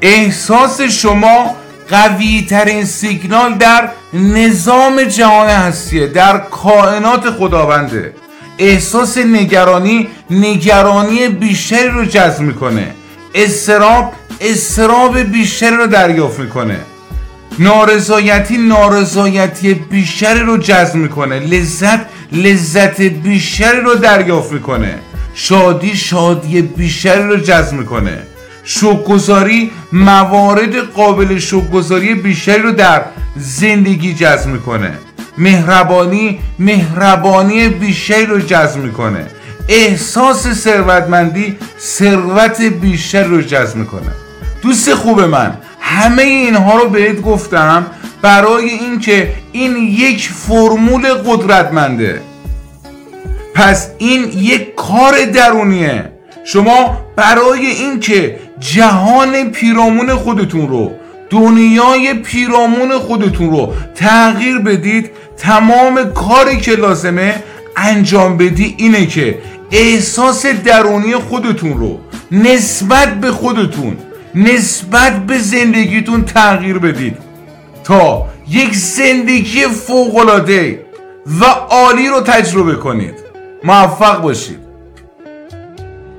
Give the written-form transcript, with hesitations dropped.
احساس شما قوی ترین سیگنال در نظام جهان هستیه، در کائنات خداونده. احساس نگرانی بیشتری رو جذب میکنه. اضطراب بیشتری رو دریافت میکنه. نارضایتی بیشتری رو جذب میکنه. لذت بیشتری رو دریافت میکنه. شادی بیشتری رو جذب میکنه. شکرگزاری موارد قابل شکرگزاری بیشتری رو در زندگی جذب میکنه. مهربانی بیشتری رو جذب میکنه. احساس ثروتمندی ثروت بیشتری رو جذب میکنه. دوست خوب من، همه اینها رو بهت گفتم برای اینکه این یک فرمول قدرتمنده. پس این یک کار درونیه. شما برای اینکه جهان پیرامون خودتون رو، دنیای پیرامون خودتون رو تغییر بدید، تمام کاری که لازمه انجام بدی اینه که احساس درونی خودتون رو نسبت به خودتون، نسبت به زندگیتون تغییر بدید تا یک زندگی فوق‌العاده و عالی رو تجربه کنید. موفق باشید.